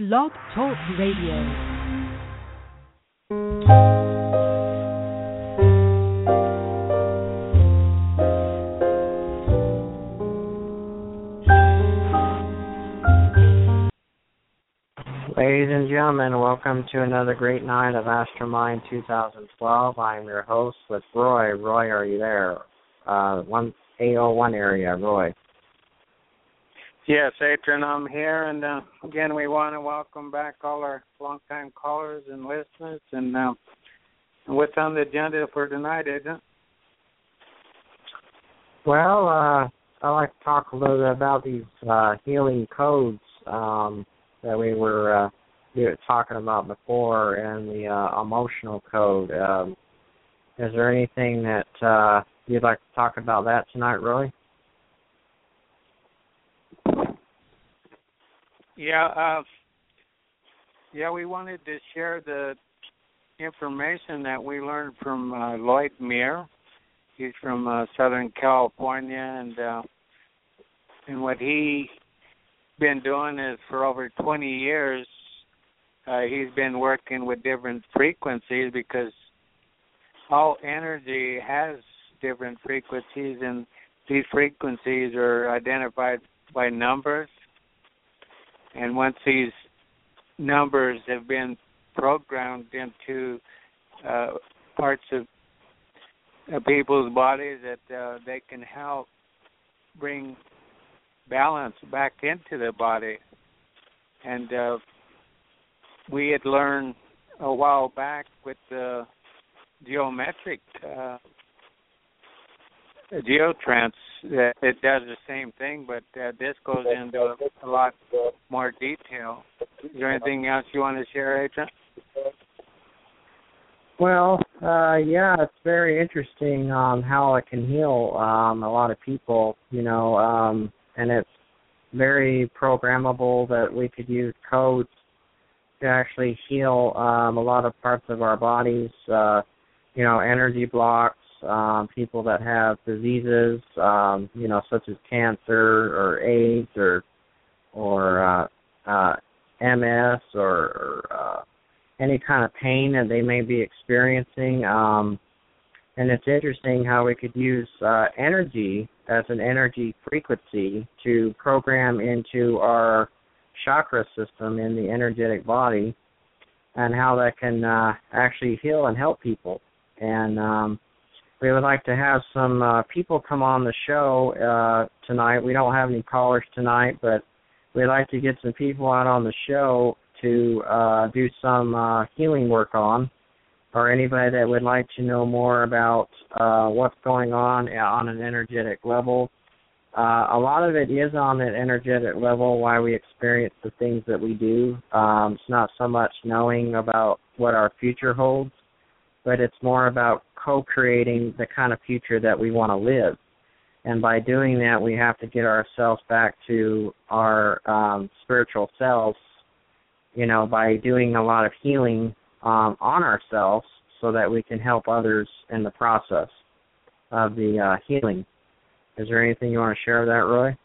Blog Talk Radio. Ladies and gentlemen, welcome to another great night of Astramind 2012. I'm your host with Roy. Roy, are you there? 801 area, Roy. Yes, Adrian, I'm here, and again, we want to welcome back all our longtime callers and listeners, and what's on the agenda for tonight, Adrian? Well, I'd like to talk a little bit about these healing codes that we were talking about before, and the emotional code. Is there anything that you'd like to talk about that tonight, Roy? Yeah, we wanted to share the information that we learned from Lloyd Meir. He's from Southern California, and what he been doing is for over 20 years, he's been working with different frequencies, because all energy has different frequencies, and these frequencies are identified by numbers. And once these numbers have been programmed into parts of people's bodies, that they can help bring balance back into the body. And we had learned a while back with the geometric geotrance that it does the same thing, but this goes into a lot more detail. Is there anything else you want to share, Adrian? Well, yeah, it's very interesting how it can heal a lot of people, and it's very programmable that we could use codes to actually heal a lot of parts of our bodies, energy blocks, people that have diseases, such as cancer or AIDS or MS or any kind of pain that they may be experiencing. And it's interesting how we could use energy as an energy frequency to program into our chakra system in the energetic body, and how that can actually heal and help people. And we would like to have some people come on the show tonight. We don't have any callers tonight, but we'd like to get some people out on the show to do some healing work on, or anybody that would like to know more about what's going on an energetic level. A lot of it is on an energetic level, why we experience the things that we do. It's not so much knowing about what our future holds, but it's more about co-creating the kind of future that we want to live. And by doing that, we have to get ourselves back to our spiritual selves, by doing a lot of healing on ourselves, so that we can help others in the process of the healing. Is there anything you want to share with that, Roy?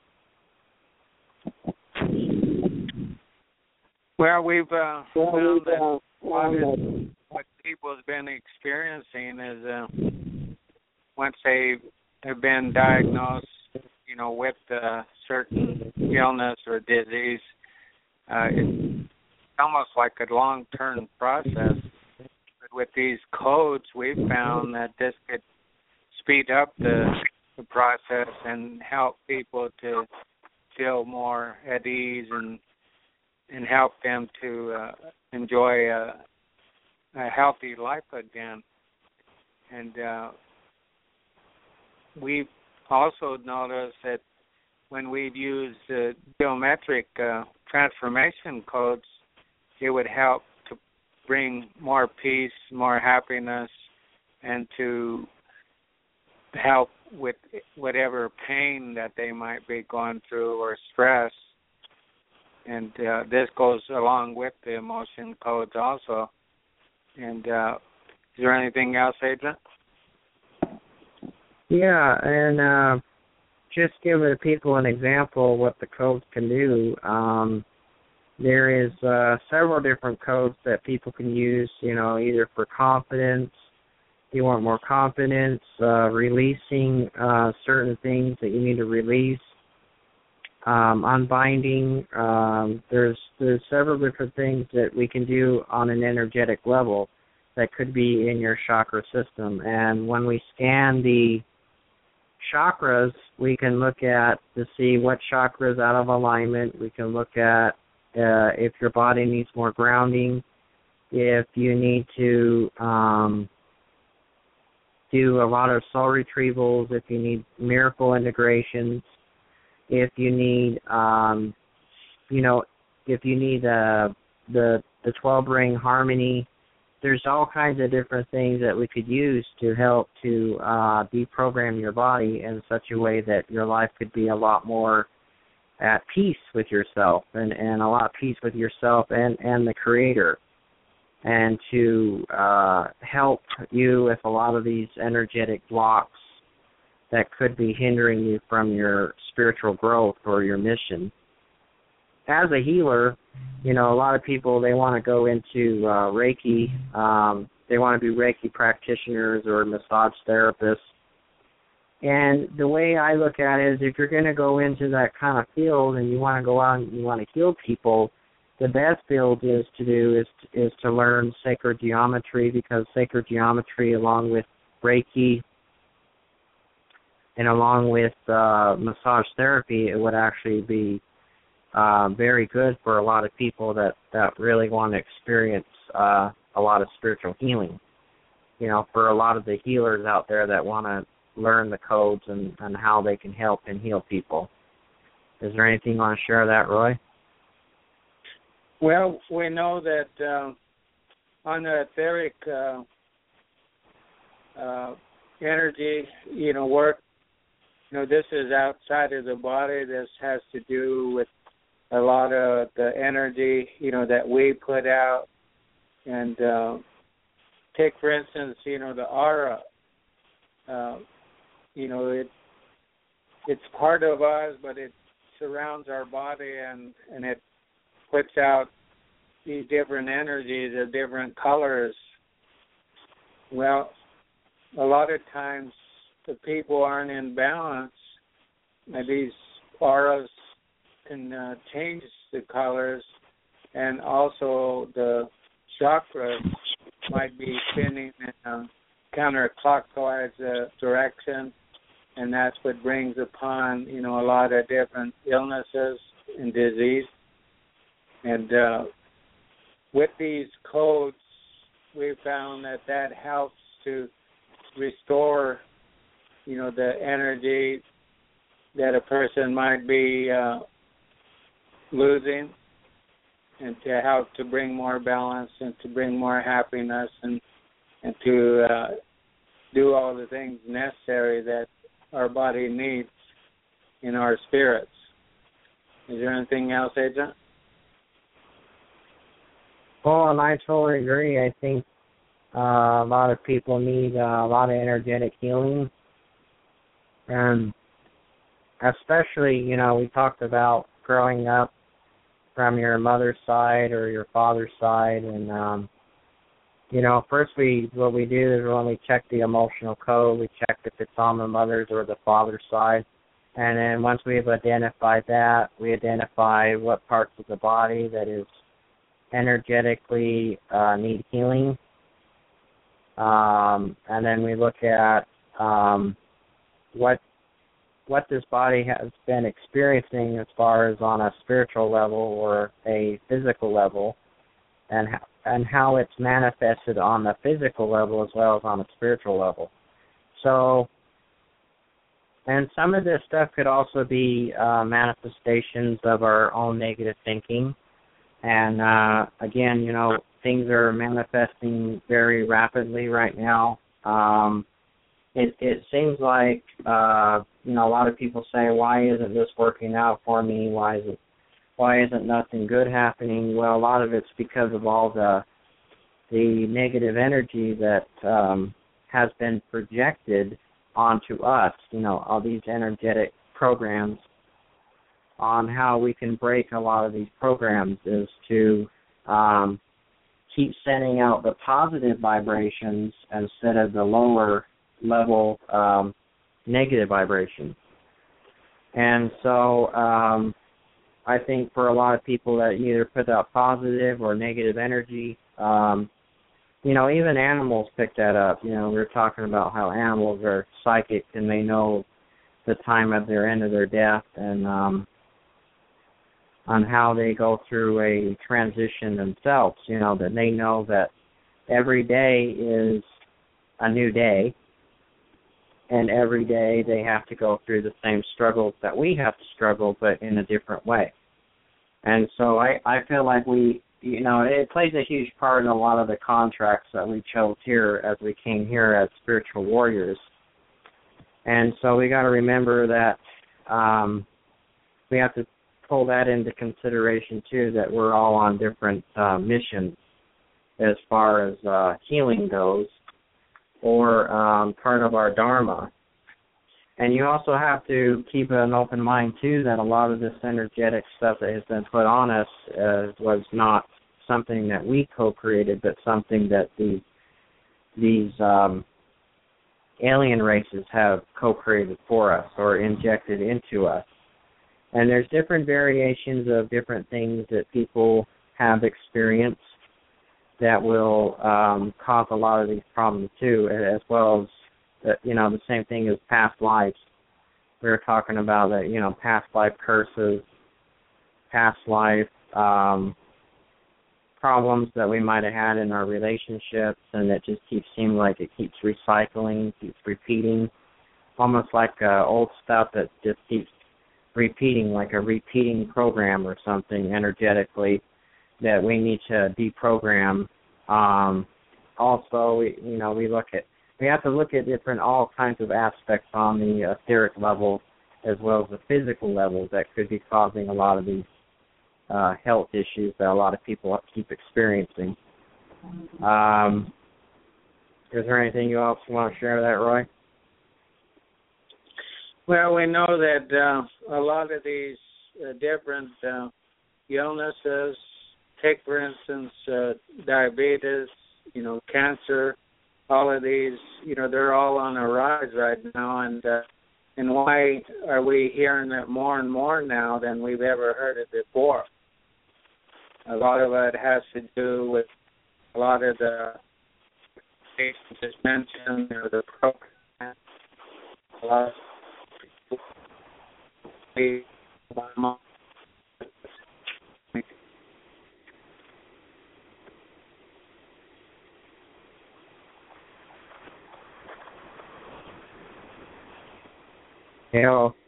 Well, we've found that what people have been experiencing is once they have been diagnosed, with a certain illness or disease, it's almost like a long-term process. But with these codes, we've found that this could speed up the process and help people to feel more at ease and help them to enjoy a healthy life again. And we've also noticed that when we've used geometric transformation codes, it would help to bring more peace, more happiness, and to help with whatever pain that they might be going through or stress. And this goes along with the emotion codes also. And is there anything else, Adrian? Yeah, and just give the people an example of what the codes can do. There is several different codes that people can use, either for confidence, you want more confidence, releasing certain things that you need to release, unbinding. There's several different things that we can do on an energetic level that could be in your chakra system. And when we scan the chakras, we can look at to see what chakra is out of alignment. We can look at if your body needs more grounding, if you need to do a lot of soul retrievals, if you need miracle integrations, if you need, if you need the 12-ring harmony. There's all kinds of different things that we could use to help to deprogram your body in such a way that your life could be a lot more at peace with yourself and a lot of peace with yourself and the Creator, and to help you with a lot of these energetic blocks that could be hindering you from your spiritual growth or your mission. As a healer, a lot of people, they want to go into Reiki. They want to be Reiki practitioners or massage therapists. And the way I look at it is, if you're going to go into that kind of field and you want to go out and you want to heal people, the best field is to learn sacred geometry, because sacred geometry, along with Reiki and along with massage therapy, it would actually be very good for a lot of people that really want to experience a lot of spiritual healing. For a lot of the healers out there that want to learn the codes and how they can help and heal people. Is there anything you want to share of that, Roy? Well, we know that on the etheric energy, work, this is outside of the body. This has to do with a lot of the energy, that we put out. And take, for instance, the aura. It's part of us, but it surrounds our body, and it puts out these different energies of different colors. Well, a lot of times the people aren't in balance, and these auras can change the colors, and also the chakras might be spinning in a counterclockwise direction, and that's what brings upon, a lot of different illnesses and disease. And with these codes, we found that helps to restore, the energy that a person might be losing, and to help to bring more balance and to bring more happiness and to do all the things necessary that our body needs in our spirits. Is there anything else, Agent? Well, and I totally agree. I think a lot of people need a lot of energetic healing. And especially, we talked about growing up from your mother's side or your father's side. And, first what we do is when we check the emotional code, we check if it's on the mother's or the father's side. And then once we've identified that, we identify what parts of the body that is energetically need healing. And then we look at what this body has been experiencing as far as on a spiritual level or a physical level, and how it's manifested on the physical level as well as on the spiritual level. So, and some of this stuff could also be manifestations of our own negative thinking. And again, things are manifesting very rapidly right now. It seems like, a lot of people say, why isn't this working out for me? Why isn't nothing good happening? Well, a lot of it's because of all the negative energy that has been projected onto us, all these energetic programs. on how we can break a lot of these programs is to keep sending out the positive vibrations instead of the lower level negative vibrations. And so I think for a lot of people that either put out positive or negative energy, even animals pick that up. We were talking about how animals are psychic and they know the time of their end of their death, and on how they go through a transition themselves, that they know that every day is a new day, and every day they have to go through the same struggles that we have to struggle, but in a different way. And so I feel like it plays a huge part in a lot of the contracts that we chose here as we came here as spiritual warriors. And so we got to remember that we have to pull that into consideration too, that we're all on different missions as far as healing goes, or part of our dharma. And you also have to keep an open mind too, that a lot of this energetic stuff that has been put on us was not something that we co-created, but something that these alien races have co-created for us or injected into us. And there's different variations of different things that people have experienced that will cause a lot of these problems too, as well as the same thing as past lives. We were talking about that, past life curses, past life problems that we might have had in our relationships, and it just keeps seeming like it keeps recycling, keeps repeating, almost like old stuff that just keeps repeating, like a repeating program or something energetically that we need to deprogram. Also, we have to look at all kinds of aspects on the etheric level as well as the physical level that could be causing a lot of these health issues that a lot of people keep experiencing. Is there anything you else want to share with that, Roy? Well, we know that a lot of these different illnesses, take for instance diabetes, cancer, all of these, they're all on a rise right now, and why are we hearing it more and more now than we've ever heard it before? A lot of it has to do with a lot of the patients just mentioned, the program, a lot of Hello.